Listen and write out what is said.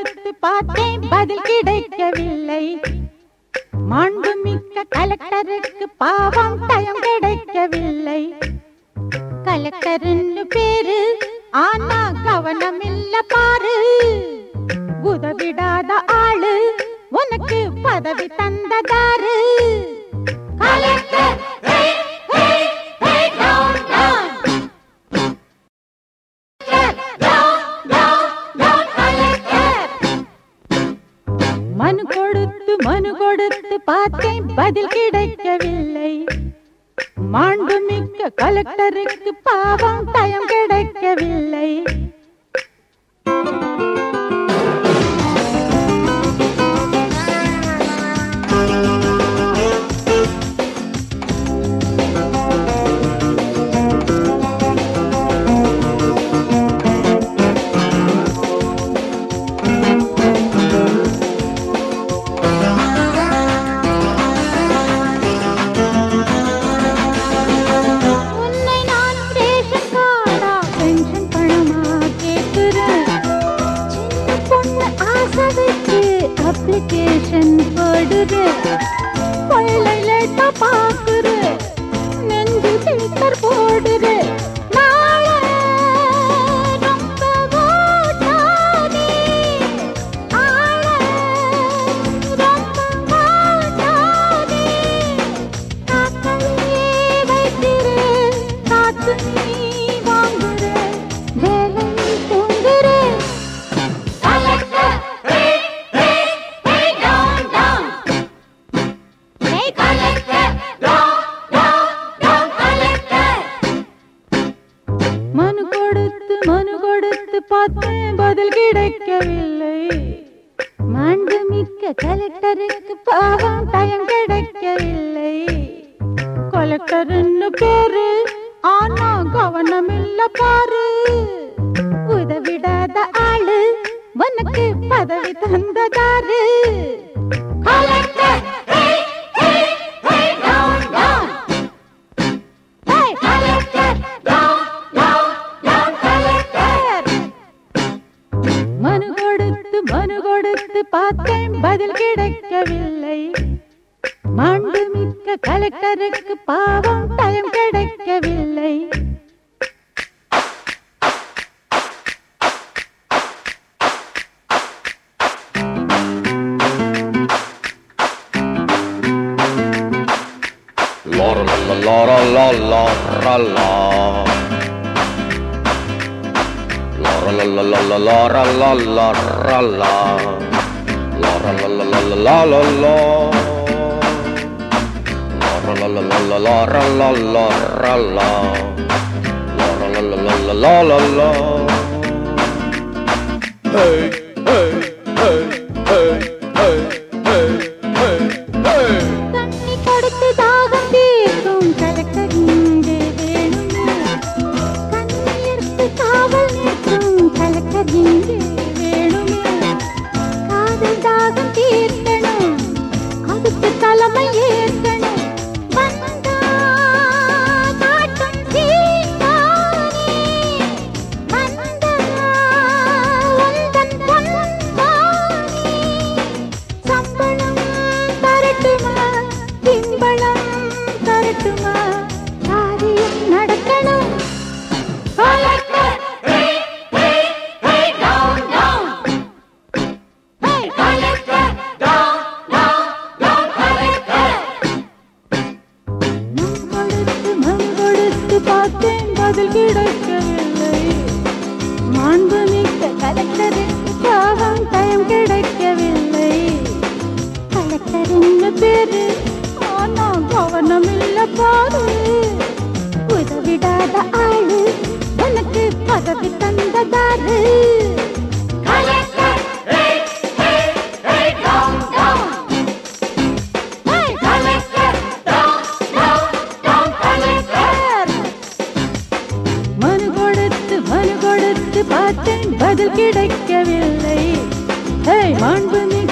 கொடுத்து பார்த்தேன் பதில் கிடைக்கவில்லை. மாண்புமிக்க கலெக்டருக்கு பாவம் டயம் கிடைக்கவில்லை. கலெக்டர்னு பேரு ஆனா கவனம் இல்ல பாரு. உதவிடாத ஆளு உனக்கு பதவி தந்ததாரு. கலெக்டர் மனு கொடுத்து பார்த்தேன் பதில் கிடைக்கவில்லை. மாண்புமிக்க கலெக்டருக்கு பாவம் டயம் கிடைக்கவில்லை. அப்ளிகேஷன் போடுற பைலை லேட்டா பாக்குற நெஞ்சு பில்டர் போடுற நாளை ரொம்ப ஓட்டாதே ஆளை ரொம்ப ஓட்டாதே காக்கலையே வைக்கிற காத்து நீ வாங்குற வேலை தூங்குற. மனு கொடுத்து பார்த்தேன் பதில் கிடைக்கவில்லை. மாண்புமிக்க கலெக்டருக்கு பாவம் டயம் கிடைக்கவில்லை. கலெக்டர்னு பேரு ஆனா கவனம் இல்ல பாரு. உதவிடாத ஆளு உனக்கு பதவி தந்ததாரு. கலெக்டர் மனு கொடுத்து பார்த்தேன் பதில் கிடைக்கவில்லை. மாண்புமிக்க கலெக்டருக்கு பாவம் டயம் கிடைக்கவில்லை. தண்ணி கொடுத்து தாகம் தீர்க்கும் கலெக்டர் இங்கே வேணுமே. கண்ணீருக்கு காவல் நிற்கும் கலெக்டர் இங்கே வேணுமே. காதல் தாகம் தீர்க்கணும் அதுக்கு தலைமை ஏற்கணும். வந்தா காட்டும் சீதானே வந்தா உந்தன் பொன்பானே. சம்பளம் தரட்டுமா திம்பளம் தரட்டுமா காரியம் நடக்கணும். கலெக்டர் மனு கொடுத்து பார்த்தேன் பதில் கிடைக்கவில்லை. மாண்புமிக்க கலெக்டருக்கு பாவம் டயம் கிடைக்கவில்லை. கலெக்டர்னு பேரு ஆனா கவனம் இல்ல பாரு. உதவிடாத ஆளு உனக்கு பதவி தந்ததாரு. மனு கொடுத்து பார்த்தேன் பதில் கிடைக்கவில்லை. மாண்புமிக்க